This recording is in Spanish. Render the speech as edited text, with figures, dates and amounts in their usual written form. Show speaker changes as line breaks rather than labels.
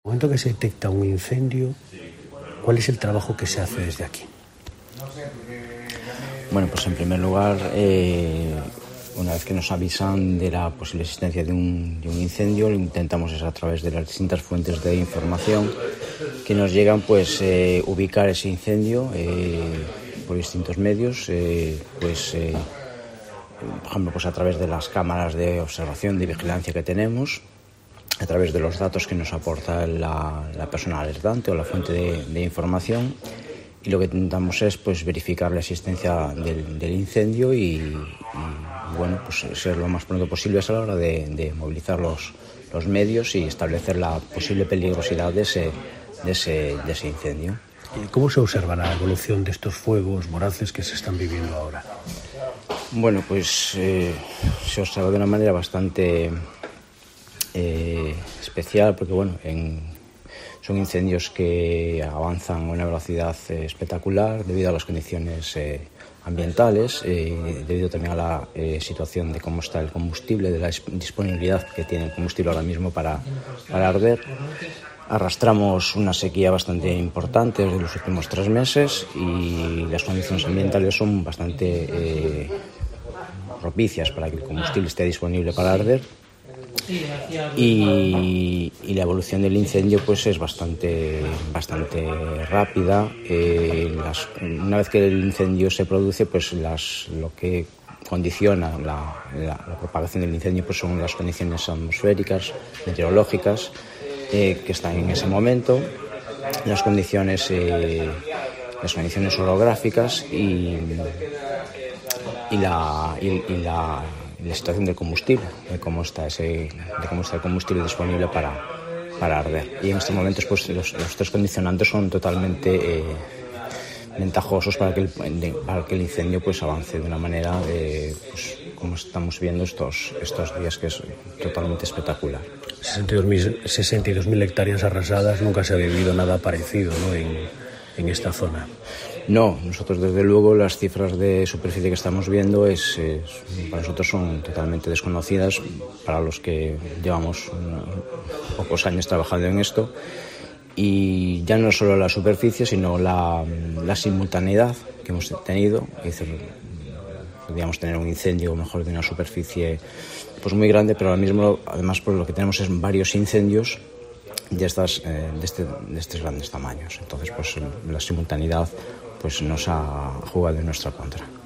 el momento que se detecta un incendio, ¿cuál es el trabajo que se hace desde aquí?
Bueno, pues en primer lugar, una vez que nos avisan de la posible existencia de un incendio, lo intentamos es a través de las distintas fuentes de información que nos llegan, pues ubicar ese incendio por distintos medios, por ejemplo, pues a través de las cámaras de observación, de vigilancia que tenemos, a través de los datos que nos aporta la persona alertante o la fuente de información, y lo que intentamos es pues verificar la existencia del incendio y bueno, pues ser lo más pronto posible a la hora de movilizar los medios y establecer la posible peligrosidad de ese incendio.
¿Cómo se observa la evolución de estos fuegos voraces que se están viviendo ahora?
Bueno, pues se observa de una manera bastante especial, porque bueno, son incendios que avanzan a una velocidad espectacular debido a las condiciones ambientales, debido también a la situación de cómo está el combustible, de la disponibilidad que tiene el combustible ahora mismo para arder. Arrastramos una sequía bastante importante desde los últimos 3 meses y las condiciones ambientales son bastante propicias para que el combustible esté disponible para arder. Y la evolución del incendio pues es bastante rápida. Una vez que el incendio se produce, pues lo que condiciona la propagación del incendio pues son las condiciones atmosféricas, meteorológicas que están en ese momento, las condiciones orográficas y la situación del combustible, de cómo está el combustible disponible para arder. Y en estos momentos pues los 3 condicionantes son totalmente ventajosos para que el incendio pues avance de una manera pues, como estamos viendo estos días, que es totalmente espectacular.
62.000 hectáreas arrasadas, nunca se ha vivido nada parecido, ¿no?, en esta zona.
No, nosotros desde luego las cifras de superficie que estamos viendo para nosotros son totalmente desconocidas, para los que llevamos pocos años trabajando en esto, y ya no solo la superficie sino la simultaneidad que hemos tenido. Es decir, podríamos tener un incendio mejor de una superficie pues muy grande, pero ahora mismo además pues lo que tenemos es varios incendios de estos grandes tamaños. Entonces pues la simultaneidad pues nos ha jugado en nuestra contra.